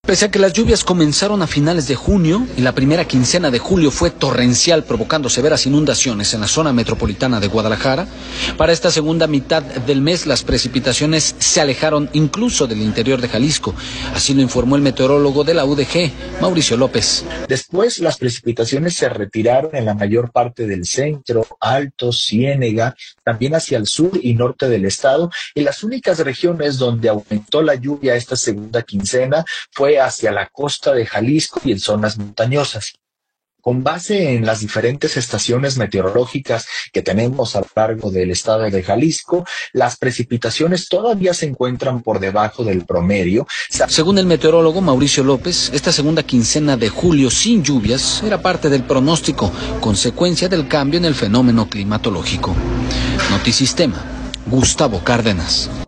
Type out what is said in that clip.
Pese a que las lluvias comenzaron a finales de junio y la primera quincena de julio fue torrencial, provocando severas inundaciones en la zona metropolitana de Guadalajara, para esta segunda mitad del mes las precipitaciones se alejaron incluso del interior de Jalisco. Así lo informó el meteorólogo de la UDG, Mauricio López. Después las precipitaciones se retiraron en la mayor parte del centro, Alto, Ciénega, también hacia el sur y norte del estado, y las únicas regiones donde aumentó la lluvia esta segunda quincena fue hacia la costa de Jalisco y en zonas montañosas. Con base en las diferentes estaciones meteorológicas que tenemos a lo largo del estado de Jalisco, las precipitaciones todavía se encuentran por debajo del promedio. Según el meteorólogo Mauricio López, esta segunda quincena de julio sin lluvias era parte del pronóstico, consecuencia del cambio en el fenómeno climatológico. Notisistema, Gustavo Cárdenas.